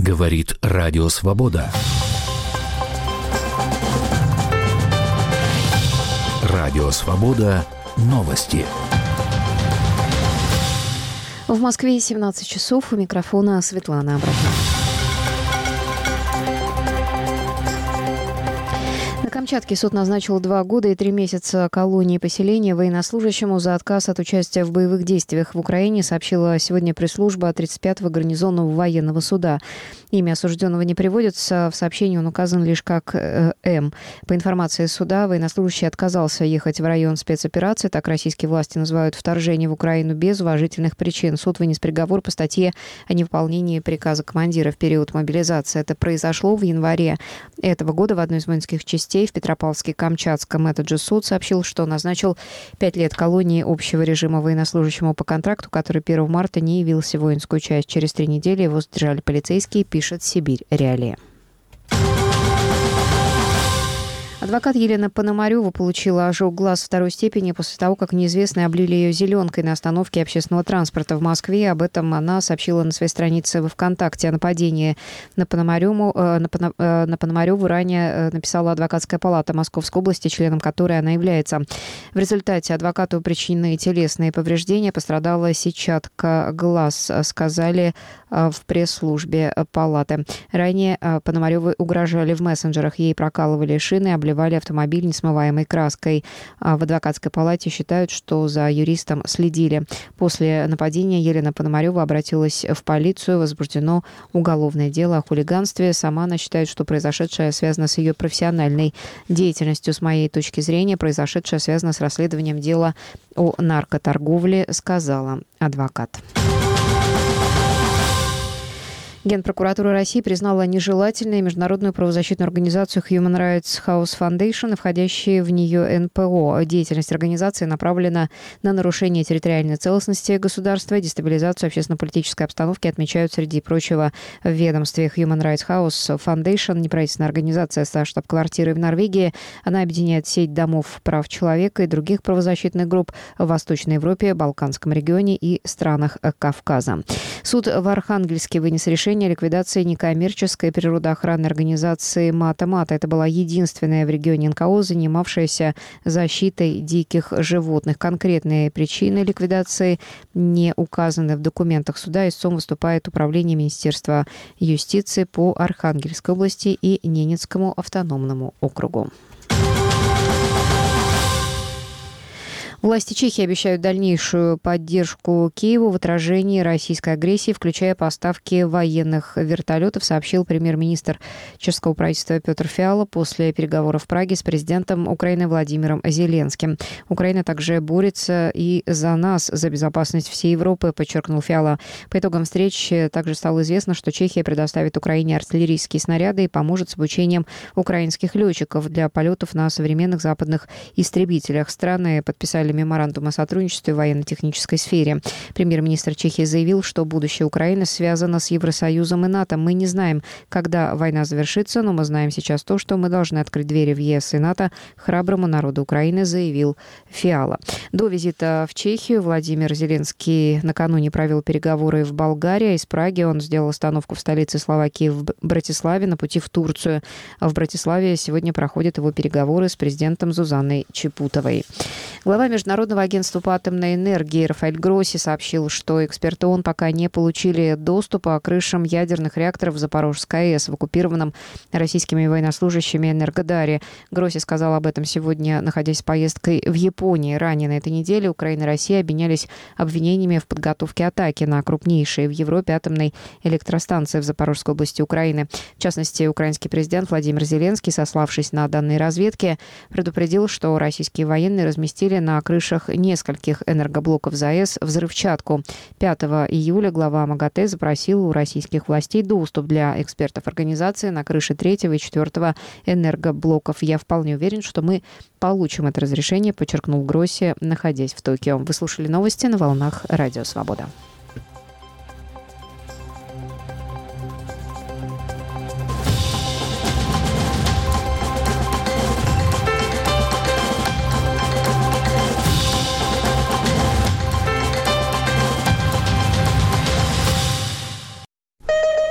Говорит Радио Свобода. Радио Свобода. Новости. В Москве 17 часов. У микрофона Светлана Абрахам. На Камчатке суд назначил 2 года и 3 месяца колонии поселения военнослужащему за отказ от участия в боевых действиях в Украине, сообщила сегодня пресс-служба 35-го гарнизонного военного суда. Имя осужденного не приводится. В сообщении он указан лишь как М. По информации суда, военнослужащий отказался ехать в район спецоперации. Так российские власти называют вторжение в Украину без уважительных причин. Суд вынес приговор по статье о невыполнении приказа командира в период мобилизации. Это произошло в январе этого года в одной из воинских частей в Петропавловске-Камчатском. Этот же суд сообщил, что назначил 5 лет колонии общего режима военнослужащему по контракту, который 1 марта не явился в воинскую часть. Через 3 недели его задержали полицейские, пишет Сибирь Реалии. Адвокат Елена Пономарева получила ожог глаз 2 степени после того, как неизвестные облили ее зеленкой на остановке общественного транспорта в Москве. Об этом она сообщила на своей странице во ВКонтакте. О нападении на Пономареву ранее написала адвокатская палата Московской области, членом которой она является. В результате адвокату причинены телесные повреждения. Пострадала сетчатка глаз, сказали в пресс-службе палаты. Ранее Пономаревой угрожали в мессенджерах. Ей прокалывали шины, обливали автомобиль несмываемой краской. В адвокатской палате считают, что за юристом следили. После нападения Елена Пономарева обратилась в полицию. Возбуждено уголовное дело о хулиганстве. Сама она считает, что произошедшее связано с ее профессиональной деятельностью. С моей точки зрения, произошедшее связано с расследованием дела о наркоторговле, сказала адвокат. Генпрокуратура России признала нежелательной международную правозащитную организацию Human Rights House Foundation и входящие в нее НПО. Деятельность организации направлена на нарушение территориальной целостности государства и дестабилизацию общественно-политической обстановки, отмечают, среди прочего, в ведомстве. Human Rights House Foundation – неправительственная организация со штаб-квартирой в Норвегии. Она объединяет сеть домов прав человека и других правозащитных групп в Восточной Европе, Балканском регионе и странах Кавказа. Суд в Архангельске вынес решение о ликвидации некоммерческой природоохранной организации «Мата-Мата». Это была единственная в регионе НКО, занимавшаяся защитой диких животных. Конкретные причины ликвидации не указаны в документах суда. Истцом выступает Управление Министерства юстиции по Архангельской области и Ненецкому автономному округу. Власти Чехии обещают дальнейшую поддержку Киеву в отражении российской агрессии, включая поставки военных вертолетов, сообщил премьер-министр чешского правительства Петр Фиала после переговоров в Праге с президентом Украины Владимиром Зеленским. Украина также борется и за нас, за безопасность всей Европы, подчеркнул Фиала. По итогам встречи также стало известно, что Чехия предоставит Украине артиллерийские снаряды и поможет с обучением украинских летчиков для полетов на современных западных истребителях. Страны подписали меморандум о сотрудничестве в военно-технической сфере. Премьер-министр Чехии заявил, что будущее Украины связано с Евросоюзом и НАТО. Мы не знаем, когда война завершится, но мы знаем сейчас то, что мы должны открыть двери в ЕС и НАТО храброму народу Украины, заявил Фиала. До визита в Чехию Владимир Зеленский накануне провел переговоры в Болгарии. Из Праги он сделал остановку в столице Словакии в Братиславе на пути в Турцию. В Братиславе сегодня проходят его переговоры с президентом Зузанной Чапутовой. Глава Международного агентства по атомной энергии Рафаэль Гросси сообщил, что эксперты ООН пока не получили доступа к крышам ядерных реакторов Запорожской АЭС в оккупированном российскими военнослужащими Энергодаре. Гросси сказал об этом сегодня, находясь в поездкой в Японии. Ранее на этой неделе Украина и Россия обменялись обвинениями в подготовке атаки на крупнейшие в Европе атомные электростанции в Запорожской области Украины. В частности, украинский президент Владимир Зеленский, сославшись на данные разведки, предупредил, что российские военные разместили на крышах нескольких энергоблоков ЗАЭС взрывчатку. 5 июля глава МАГАТЭ запросил у российских властей доступ для экспертов организации на крыши 3 и 4 энергоблоков. Я вполне уверен, что мы получим это разрешение, подчеркнул Гросси, находясь в Токио. Вы слушали новости на волнах Радио Свобода.